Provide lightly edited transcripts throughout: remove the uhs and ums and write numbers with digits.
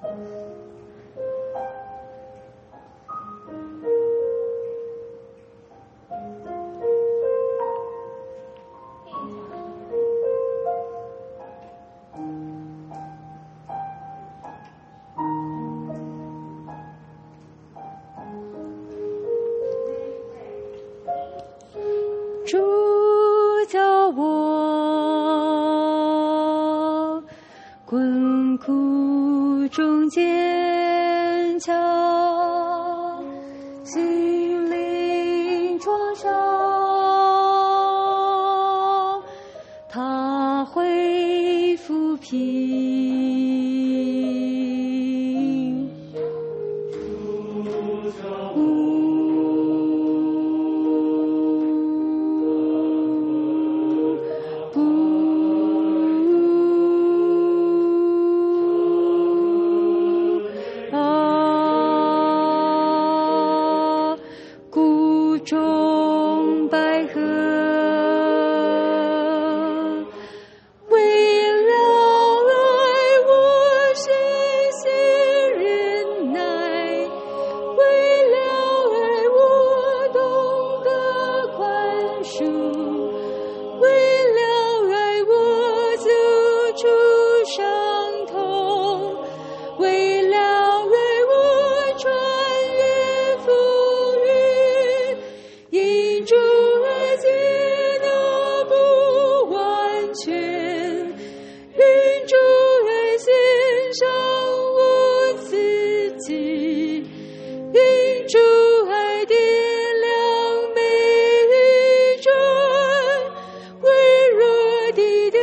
主教我困苦中坚强，心灵创伤，他会抚平。中百合，为了爱我身心忍耐，为了爱我懂得宽恕，为了爱我走出伤痛，为了爱我穿越风雨。因主爱接纳不完全，因主爱献上我自己，因主爱点亮每一盏微弱的灯。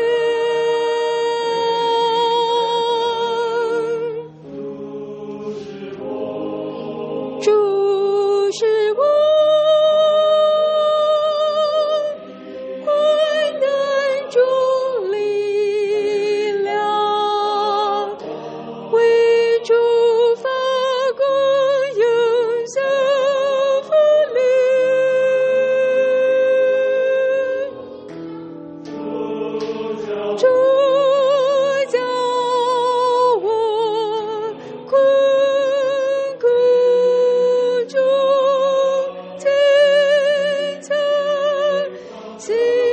主是我主教我困苦中坚强，心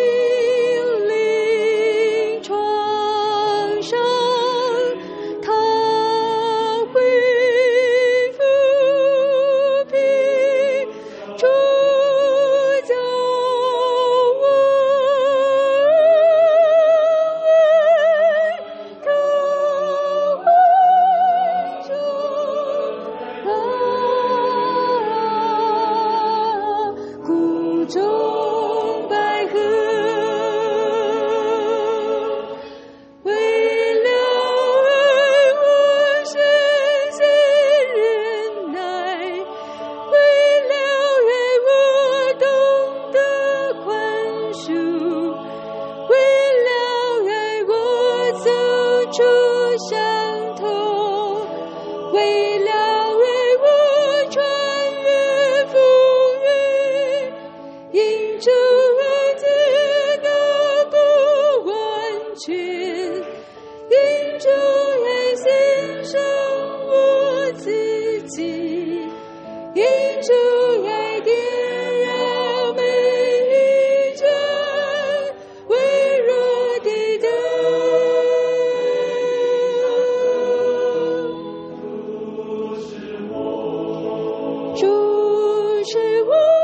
灵创伤，他会抚平。主教我中百合，为了爱我身心忍耐，为了爱我懂得宽恕，为了爱我走出伤痛，为了爱我穿越风雨。因主爱接纳不完全，因主爱献上我自己，因主爱点燃每一盏微弱的灯。主是我。